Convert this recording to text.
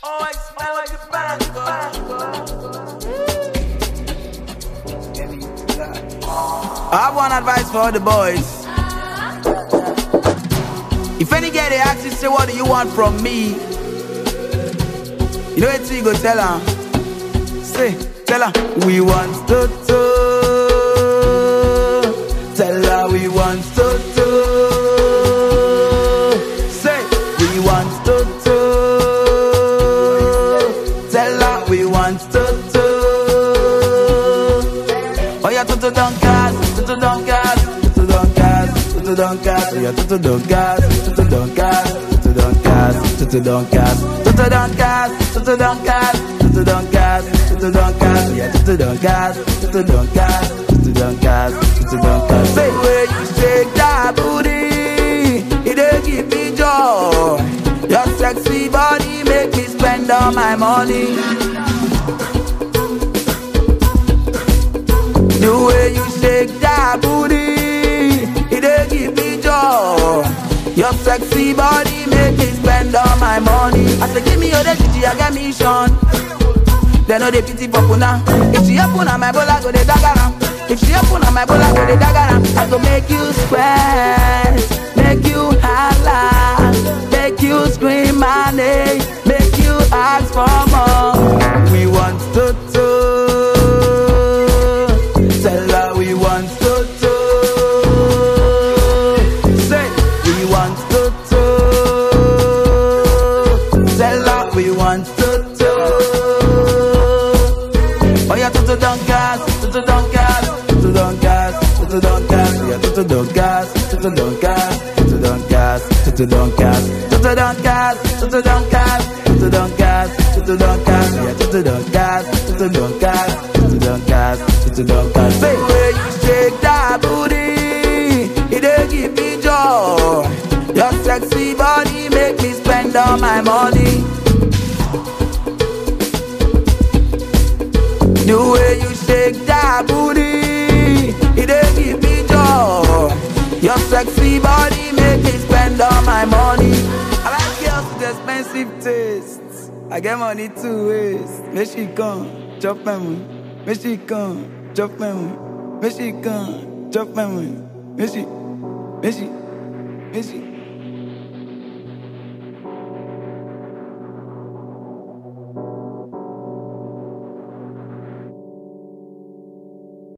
Oh, I smell like a bango. I have one advice for the boys. If any girl they ask you, say, what do you want from me? You know what you go tell her? Say, tell her, we want to. Tell her we want to. Say, we want to. Tell her we want to. Oh yeah, to don't gas, to don't gas, to don't gas, to don't gas. Oh yeah, to don't gas, to don't gas, to don't gas, to don't gas, to don't gas, to don't gas, to don't gas, to don't gas. Oh yeah, to don't gas, to don't gas, to don't gas, to don't gas. Say where you shake that booty, it dey give me joy. Your sexy body make me spend all my money. The way you shake that booty, it dey give me joy. Your sexy body make me spend all my money. I say give me all the Gigi, I get mission. They know they pity for Puna. If she open on my bowl, I go the dagger. If she open on my bowl, I go the dagger. I go make you sweat, make you holla, make you scream my name, make you ask for more. We want to. Tell her we want to. Say we want to. Tell her we want to. Oh yeah, to don't gas, to don't gas, to don't gas, to don't gas. Yeah, to don't gas, to don't gas, to don't gas, to don't gas, to don't gas, to don't gas, to don't gas, to don't gas. Yeah, to don't gas, to don't gas, to don't gas, to don't gas. Say where you shake that booty, it dey give me joy. Your sexy body make me spend all my money. The way you shake that booty, it dey give me joy. Your sexy body make me spend all my money. I like girls with expensive tastes. I get money 2 ways. Make she come, chop my money. Make she come, chop my money. Make she come, chop my money. Make she.